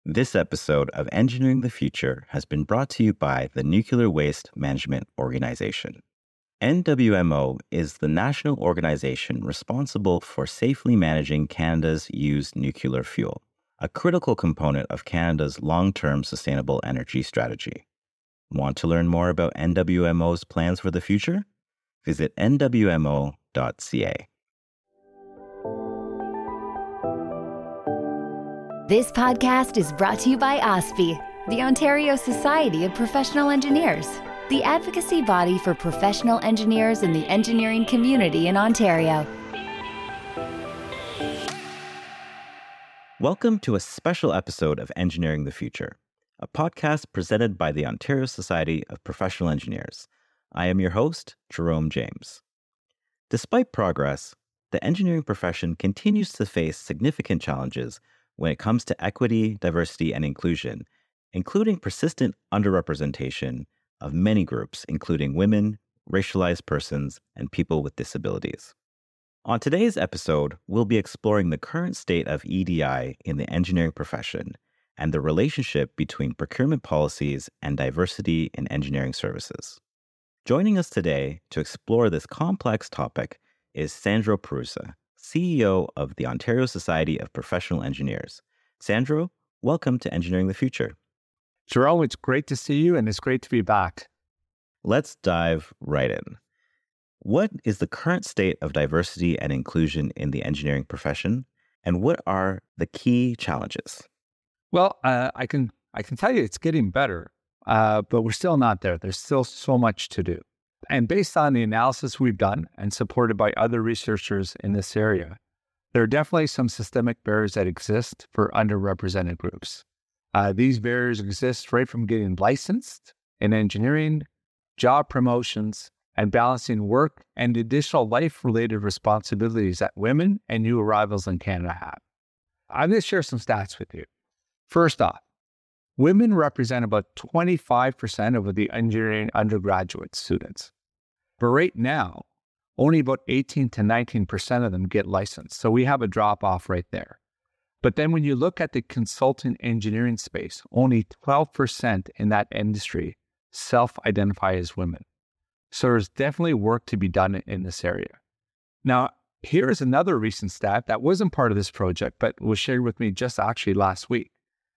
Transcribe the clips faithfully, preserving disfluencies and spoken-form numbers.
This episode of Engineering the Future has been brought to you by the Nuclear Waste Management Organization. N W M O is the national organization responsible for safely managing Canada's used nuclear fuel, a critical component of Canada's long-term sustainable energy strategy. Want to learn more about N W M O's plans for the future? Visit N W M O dot C A. This podcast is brought to you by OSPI, the Ontario Society of Professional Engineers, the advocacy body for professional engineers in the engineering community in Ontario. Welcome to a special episode of Engineering the Future, a podcast presented by the Ontario Society of Professional Engineers. I am your host, Jerome James. Despite progress, the engineering profession continues to face significant challenges when it comes to equity, diversity, and inclusion, including persistent underrepresentation of many groups, including women, racialized persons, and people with disabilities. On today's episode, we'll be exploring the current state of E D I in the engineering profession and the relationship between procurement policies and diversity in engineering services. Joining us today to explore this complex topic is Sandro Perusa, C E O of the Ontario Society of Professional Engineers. Sandro, welcome to Engineering the Future. Jerome, it's great to see you and it's great to be back. Let's dive right in. What is the current state of diversity and inclusion in the engineering profession, and what are the key challenges? Well, uh, I can I can tell you it's getting better, uh, but we're still not there. There's still so much to do. And based on the analysis we've done and supported by other researchers in this area, there are definitely some systemic barriers that exist for underrepresented groups. Uh, these barriers exist right from getting licensed in engineering, job promotions, and balancing work and additional life-related responsibilities that women and new arrivals in Canada have. I'm going to share some stats with you. First off, women represent about twenty-five percent of the engineering undergraduate students. But right now, only about eighteen to nineteen percent of them get licensed. So we have a drop off right there. But then when you look at the consulting engineering space, only twelve percent in that industry self-identify as women. So there's definitely work to be done in this area. Now, here is another recent stat that wasn't part of this project, but was shared with me just actually last week.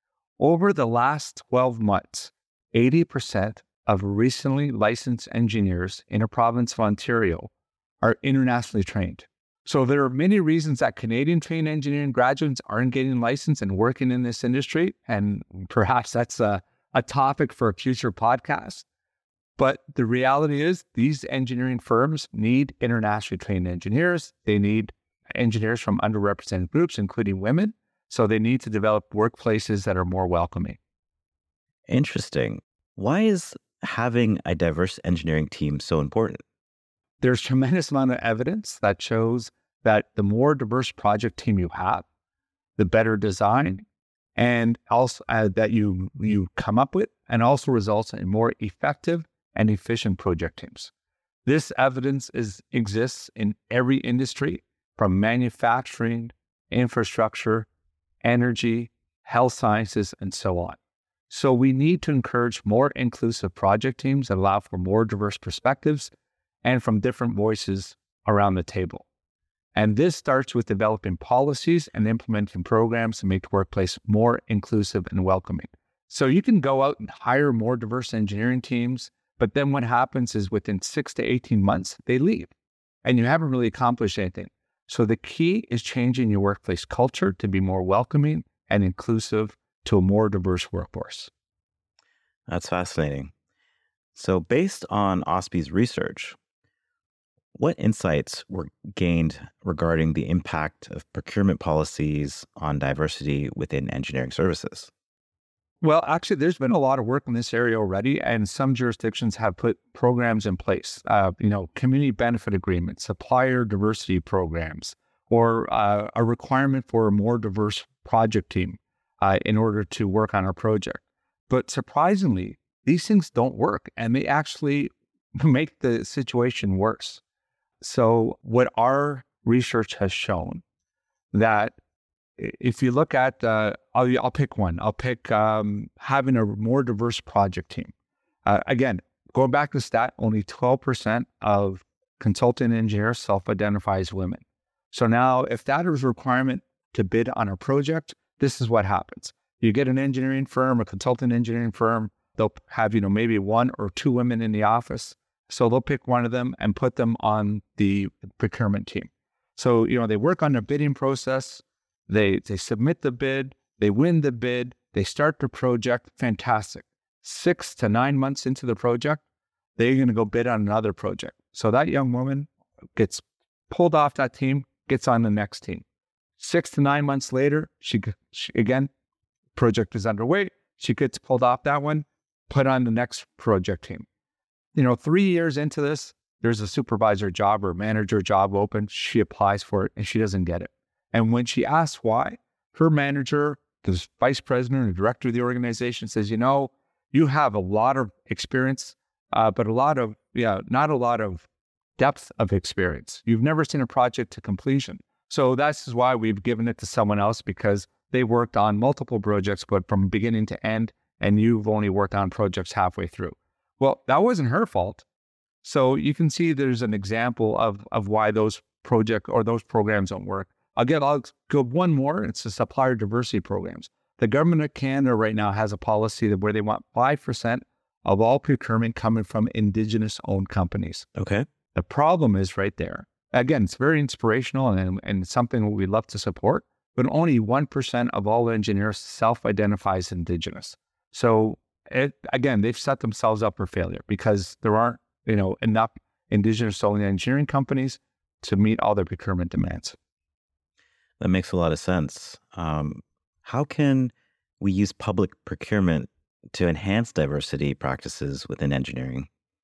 Over the last twelve months, eighty percent of recently licensed engineers in a province of Ontario are internationally trained. So there are many reasons that Canadian trained engineering graduates aren't getting licensed and working in this industry, and perhaps that's a, a topic for a future podcast. But the reality is these engineering firms need internationally trained engineers. They need engineers from underrepresented groups, including women. So they need to develop workplaces that are more welcoming. Interesting. Why is having a diverse engineering team so important? There's tremendous amount of evidence that shows that the more diverse project team you have, the better design and also uh, that you you come up with, and also results in more effective and efficient project teams. This evidence is exists in every industry, from manufacturing, infrastructure, energy, health sciences, and so on. So we need to encourage more inclusive project teams that allow for more diverse perspectives and from different voices around the table. And this starts with developing policies and implementing programs to make the workplace more inclusive and welcoming. So you can go out and hire more diverse engineering teams, but then what happens is within six to eighteen months, they leave and you haven't really accomplished anything. So the key is changing your workplace culture to be more welcoming and inclusive to a more diverse workforce. That's fascinating. So based on OSPI's research, what insights were gained regarding the impact of procurement policies on diversity within engineering services? Well, actually, there's been a lot of work in this area already, and some jurisdictions have put programs in place, uh, you know, community benefit agreements, supplier diversity programs, or uh, a requirement for a more diverse project team uh, in order to work on our project. But surprisingly, these things don't work, and they actually make the situation worse. So what our research has shown that if you look at, uh, I'll, I'll pick one. I'll pick um, having a more diverse project team. Uh, again, going back to the stat, only twelve percent of consultant engineers self-identify as women. So now if that is a requirement to bid on a project, this is what happens. You get an engineering firm, a consultant engineering firm, they'll have, you know, maybe one or two women in the office. So they'll pick one of them and put them on the procurement team. So, you know, they work on the bidding process, they they submit the bid, they win the bid, they start the project, fantastic. Six to nine months into the project, they're going to go bid on another project. So that young woman gets pulled off that team, gets on the next team. Six to nine months later, she, she again, project is underway. She gets pulled off that one, put on the next project team. You know, three years into this, there's a supervisor job or manager job open. She applies for it and she doesn't get it. And when she asks why, her manager, the vice president or director of the organization says, you know, you have a lot of experience, uh, but a lot of, yeah, not a lot of depth of experience. You've never seen a project to completion. So that's why we've given it to someone else, because they worked on multiple projects, but from beginning to end, and you've only worked on projects halfway through. Well, that wasn't her fault. So you can see there's an example of, of why those project or those programs don't work. Again, I'll go one more. It's the supplier diversity programs. The government of Canada right now has a policy where they want five percent of all procurement coming from Indigenous-owned companies. Okay. The problem is right there. Again, it's very inspirational and, and something we love to support, but only one percent of all engineers self-identify as Indigenous. So it, again, they've set themselves up for failure because there aren't, you know, enough Indigenous-owned engineering companies to meet all their procurement demands. That makes a lot of sense. Um, how can we use public procurement to enhance diversity practices within engineering?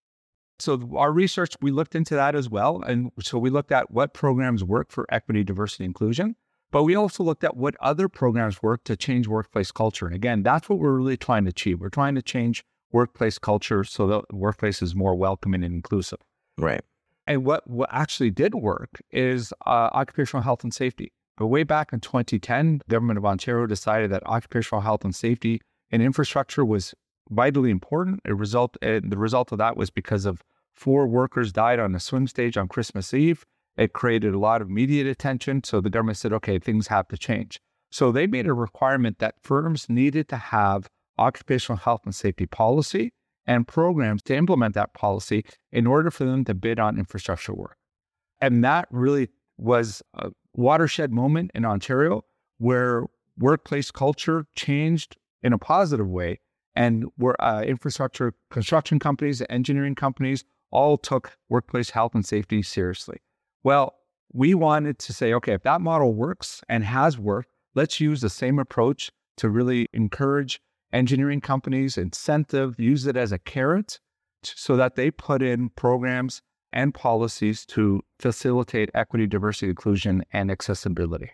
So our research, we looked into that as well. And so we looked at what programs work for equity, diversity, inclusion, but we also looked at what other programs work to change workplace culture. And again, that's what we're really trying to achieve. We're trying to change workplace culture so that the workplace is more welcoming and inclusive. Right. And what, what actually did work is uh, occupational health and safety. But way back in twenty ten, the government of Ontario decided that occupational health and safety and infrastructure was vitally important. It result, and the result of that was because of four workers died on a swim stage on Christmas Eve. It created a lot of media attention. So the government said, okay, things have to change. So they made a requirement that firms needed to have occupational health and safety policy and programs to implement that policy in order for them to bid on infrastructure work. And that really was a watershed moment in Ontario where workplace culture changed in a positive way, and where uh, infrastructure construction companies, engineering companies all took workplace health and safety seriously. Well, we wanted to say, okay, if that model works and has worked, let's use the same approach to really encourage engineering companies, incentive, use it as a carrot so that they put in programs and policies to facilitate equity, diversity, inclusion, and accessibility.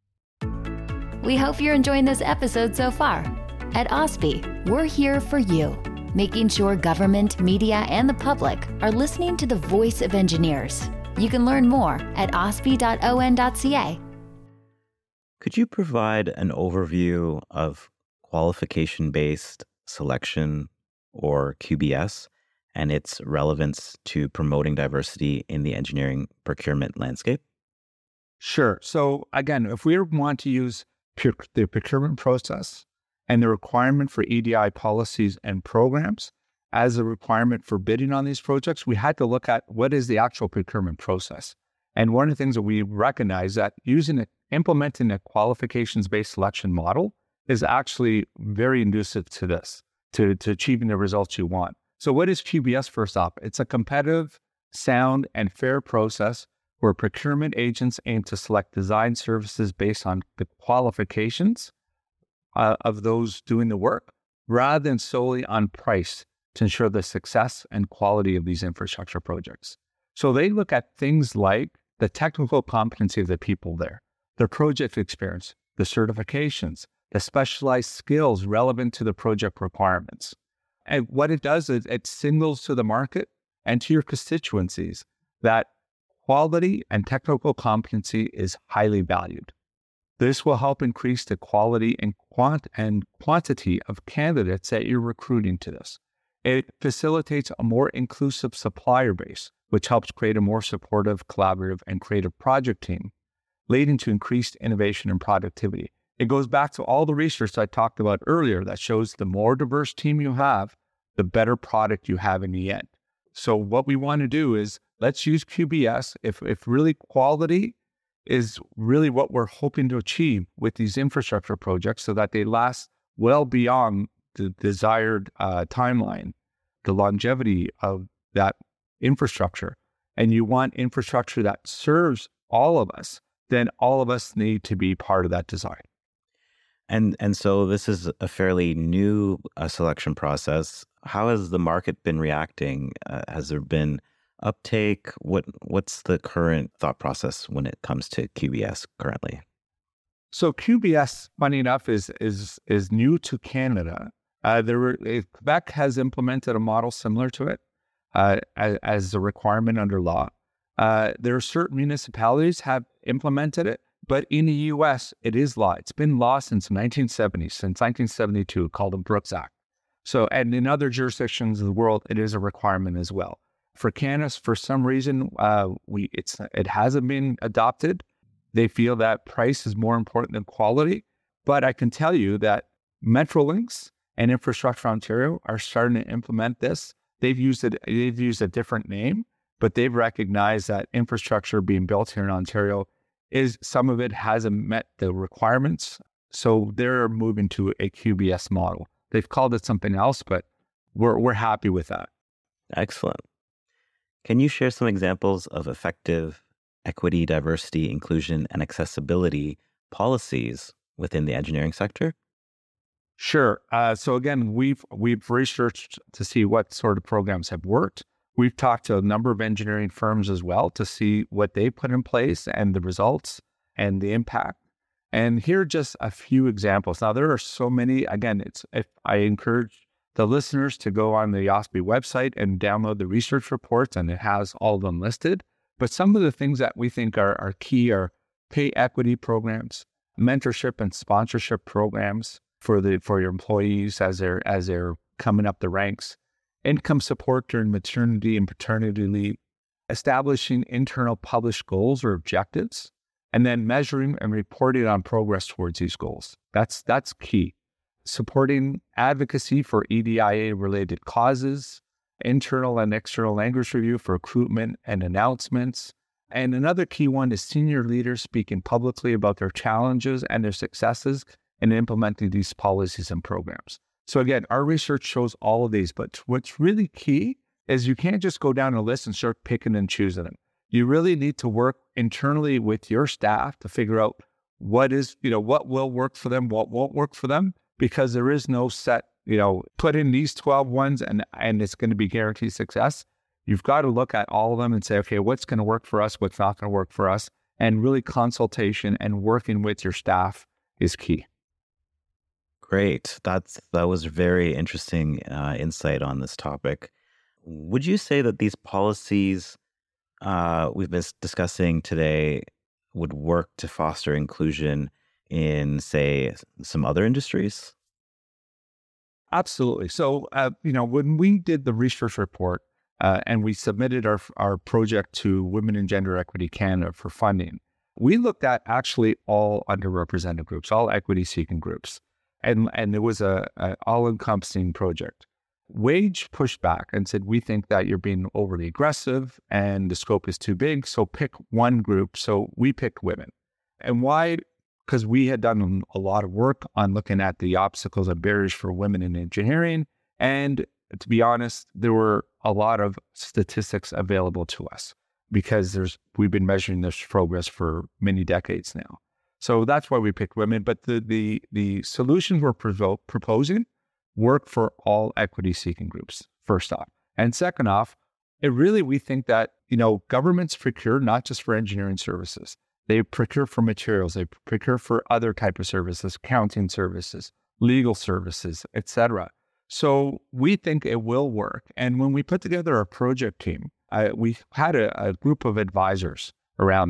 We hope you're enjoying this episode so far. At OSPI, we're here for you, making sure government, media, and the public are listening to the voice of engineers. You can learn more at o s p i dot o n dot c a. Could you provide an overview of qualification-based selection, or Q B S, and its relevance to promoting diversity in the engineering procurement landscape? Sure. So again, if we want to use the procurement process and the requirement for E D I policies and programs as a requirement for bidding on these projects, we had to look at what is the actual procurement process. And one of the things that we recognize that using it, implementing a qualifications-based selection model is actually very conducive to this, to, to achieving the results you want. So what is Q B S first off? It's a competitive, sound, and fair process where procurement agents aim to select design services based on the qualifications uh, of those doing the work, rather than solely on price to ensure the success and quality of these infrastructure projects. So they look at things like the technical competency of the people there, their project experience, the certifications, the specialized skills relevant to the project requirements. And what it does is it signals to the market and to your constituencies that quality and technical competency is highly valued. This will help increase the quality and quant and quantity of candidates that you're recruiting to this. It facilitates a more inclusive supplier base, which helps create a more supportive, collaborative, and creative project team, leading to increased innovation and productivity. It goes back to all the research I talked about earlier that shows the more diverse team you have, the better product you have in the end. So what we want to do is let's use Q B S if, if really quality is really what we're hoping to achieve with these infrastructure projects so that they last well beyond the desired uh, timeline, the longevity of that infrastructure. And you want infrastructure that serves all of us, then all of us need to be part of that design. And and so this is a fairly new uh, selection process. How has the market been reacting? Uh, has there been uptake? What what's the current thought process when it comes to Q B S currently? So Q B S, funny enough, is is is new to Canada. Uh, there were, Quebec has implemented a model similar to it uh, as, as a requirement under law. Uh, there are certain municipalities have implemented it, but in the U S, it is law. It's been law since nineteen seventy, since nineteen seventy-two, called the Brooks Act. So, and in other jurisdictions of the world, it is a requirement as well. For Canada, for some reason, uh, we it's it hasn't been adopted. They feel that price is more important than quality. But I can tell you that Metrolinx and Infrastructure Ontario are starting to implement this. They've used it. They've used a different name, but they've recognized that infrastructure being built here in Ontario is some of it hasn't met the requirements. So they're moving to a Q B S model. They've called it something else, but we're we're happy with that. Excellent. Can you share some examples of effective equity, diversity, inclusion, and accessibility policies within the engineering sector? Sure. Uh, so again, we've we've researched to see what sort of programs have worked. We've talked to a number of engineering firms as well to see what they put in place and the results and the impact. And here are just a few examples. Now, there are so many. Again, it's if I encourage the listeners to go on the OSPI website and download the research reports, and it has all of them listed. But some of the things that we think are, are key are pay equity programs, mentorship and sponsorship programs for the for your employees as they're as they're coming up the ranks, income support during maternity and paternity leave, establishing internal published goals or objectives, and then measuring and reporting on progress towards these goals. That's that's key. Supporting advocacy for E D I A-related causes, internal and external language review for recruitment and announcements. And another key one is senior leaders speaking publicly about their challenges and their successes in implementing these policies and programs. So again, our research shows all of these, but what's really key is you can't just go down a list and start picking and choosing them. You really need to work internally with your staff to figure out what is, you know, what will work for them, what won't work for them, because there is no set, you know, put in these twelve ones and, and it's going to be guaranteed success. You've got to look at all of them and say, okay, what's going to work for us, what's not going to work for us, and really consultation and working with your staff is key. Great. That's that was very interesting uh, insight on this topic. Would you say that these policies uh, we've been discussing today would work to foster inclusion in, say, some other industries? Absolutely. So, uh, you know, when we did the research report uh, and we submitted our our project to Women and Gender Equity Canada for funding, we looked at actually all underrepresented groups, all equity-seeking groups. And and it was a, a all-encompassing project. Wage pushed back and said, we think that you're being overly aggressive and the scope is too big, so pick one group. So we picked women. And why? Because we had done a lot of work on looking at the obstacles and barriers for women in engineering. And to be honest, there were a lot of statistics available to us because there's we've been measuring this progress for many decades now. So that's why we picked women. But the the the solutions we're provo- proposing work for all equity-seeking groups, first off. And second off, it really, we think that, you know, governments procure not just for engineering services. They procure for materials. They procure for other type of services, accounting services, legal services, et cetera. So we think it will work. And when we put together our project team, uh, we had a, a group of advisors around there.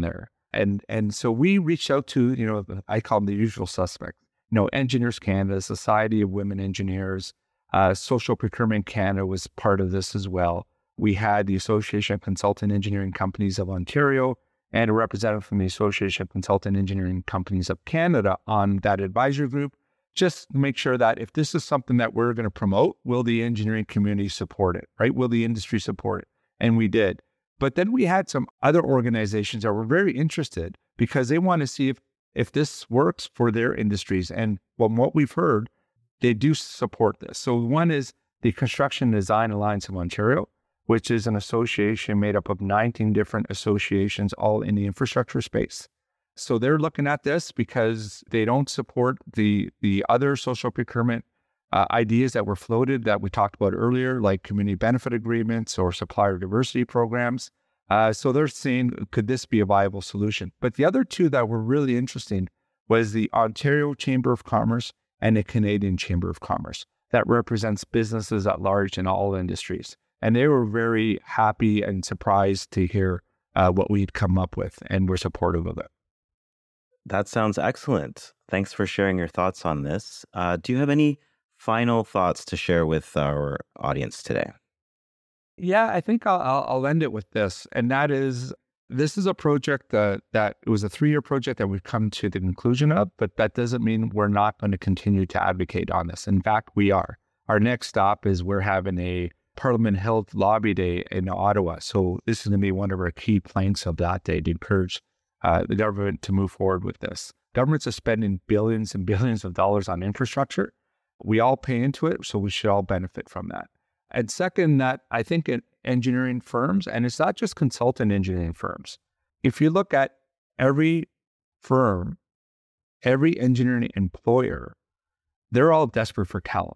And and so we reached out to, you know, I call them the usual suspects, you know, Engineers Canada, Society of Women Engineers, uh, Social Procurement Canada was part of this as well. We had the Association of Consultant Engineering Companies of Ontario and a representative from the Association of Consultant Engineering Companies of Canada on that advisory group, just to make sure that if this is something that we're going to promote, will the engineering community support it, right? Will the industry support it? And we did. But then we had some other organizations that were very interested because they want to see if, if this works for their industries. And from what we've heard, they do support this. So one is the Construction Design Alliance of Ontario, which is an association made up of nineteen different associations, all in the infrastructure space. So they're looking at this because they don't support the, the other social procurement uh, ideas that were floated that we talked about earlier, like community benefit agreements or supplier diversity programs. Uh, so they're saying, could this be a viable solution? But the other two that were really interesting was the Ontario Chamber of Commerce and the Canadian Chamber of Commerce that represents businesses at large in all industries. And they were very happy and surprised to hear uh, what we'd come up with, and were supportive of it. That sounds excellent. Thanks for sharing your thoughts on this. Uh, do you have any final thoughts to share with our audience today? Yeah, I think I'll, I'll, I'll end it with this. And that is, this is a project that, that it was a three-year project that we've come to the conclusion of, but that doesn't mean we're not going to continue to advocate on this. In fact, we are. Our next stop is we're having a Parliament Health Lobby Day in Ottawa. So this is going to be one of our key planks of that day to encourage uh, the government to move forward with this. Governments are spending billions and billions of dollars on infrastructure. We all pay into it, so we should all benefit from that. And second, that I think in engineering firms, and it's not just consultant engineering firms, if you look at every firm, every engineering employer, they're all desperate for talent.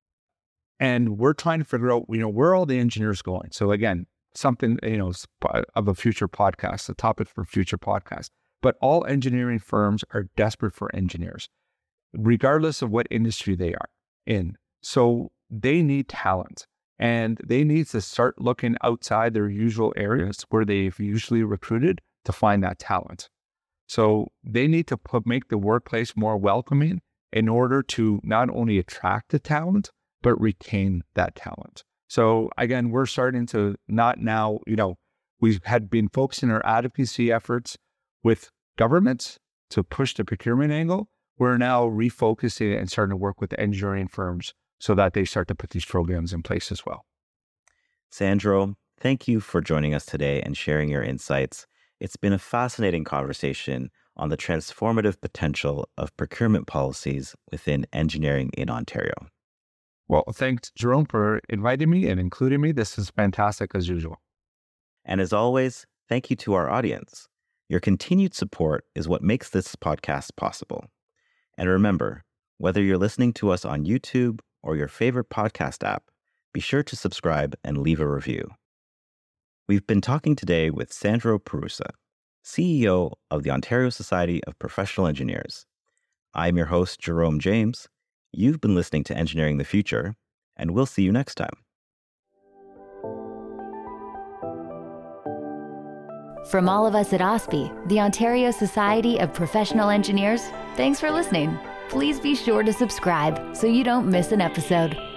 And we're trying to figure out, you know, where are all the engineers going? So again, something, you know, of a future podcast, a topic for future podcast. But all engineering firms are desperate for engineers, regardless of what industry they are in. So they need talent, and they need to start looking outside their usual areas where they've usually recruited to find that talent. So they need to put, make the workplace more welcoming in order to not only attract the talent, but retain that talent. So again, we're starting to not now, you know, we had been focusing our advocacy efforts with governments to push the procurement angle. We're now refocusing and starting to work with engineering firms so that they start to put these programs in place as well. Sandro, thank you for joining us today and sharing your insights. It's been a fascinating conversation on the transformative potential of procurement policies within engineering in Ontario. Well, thanks, Jerome, for inviting me and including me. This is fantastic as usual. And as always, thank you to our audience. Your continued support is what makes this podcast possible. And remember, whether you're listening to us on YouTube or your favorite podcast app, be sure to subscribe and leave a review. We've been talking today with Sandro Perusa, C E O of the Ontario Society of Professional Engineers. I'm your host, Jerome James. You've been listening to Engineering the Future, and we'll see you next time. From all of us at OSPE, the Ontario Society of Professional Engineers, thanks for listening. Please be sure to subscribe so you don't miss an episode.